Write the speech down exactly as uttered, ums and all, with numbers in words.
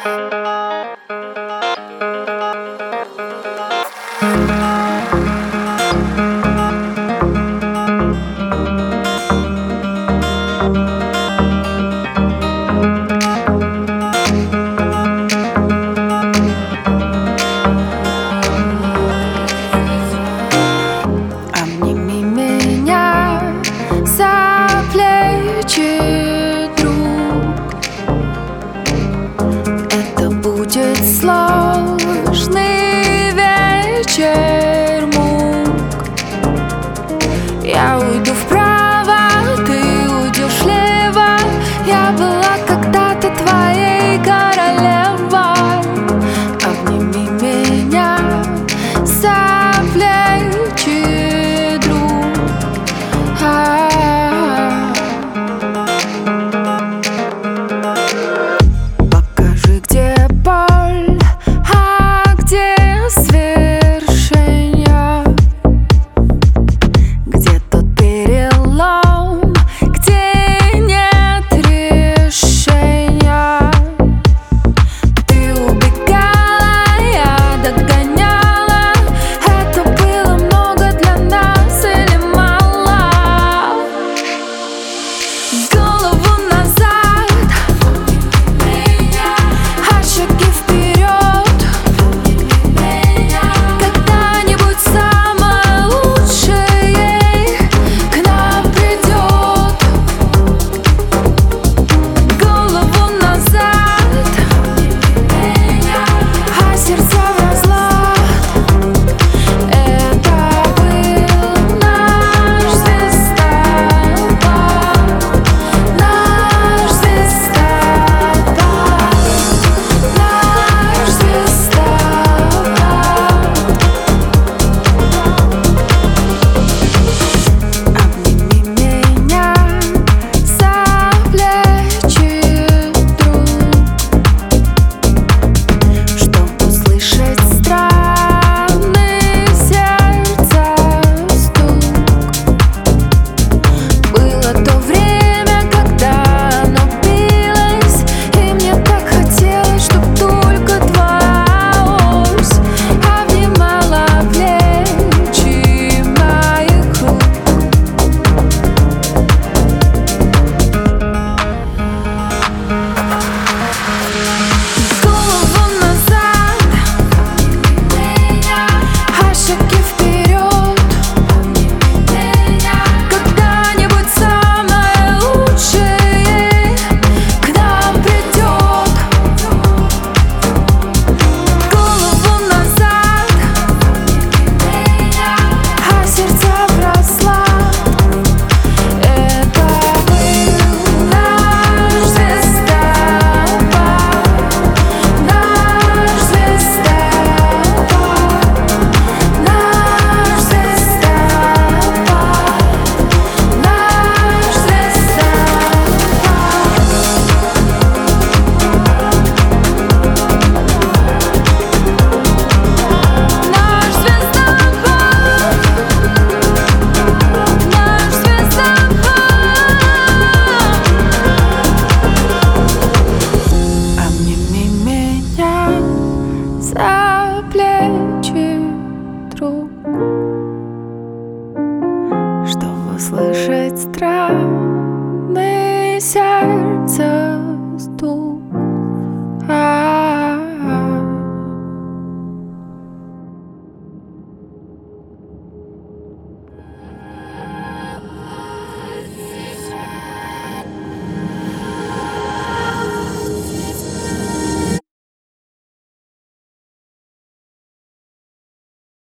Обними меня за плечи, друг. Это будет сложный вечер мук. Я уйду вправо, ты уйдешь влево. Я была когда-то твоей королевой. Обними меня за плечи, друг. А-а-а. Покажи, где боль, а где свершение, где тот перелом, где нет решения. Ты убегала, я догоняла. Это было много для нас или мало? Голову назад, а шаги вперед. Когда-нибудь самое лучшее к нам придет. Голову назад, а сердце в разлад. Это был наш звездопад, наш звездопад, наш звездопад. Обними меня за плечи, друг, чтоб услышать странный сердца стук. Было то время, когда оно билось, и мне так хотелось, чтоб только твоя ось обнимала плечи моих рук. Голову назад, а шаги вперед. Когда-нибудь самое лучшее к нам придет. Голову назад, а сердце в разлад. Это был наш звездопад, наш звездопад, наш звездопад, наш звездопад. Обними меня за плечи, друг, чтоб услышать странный сердца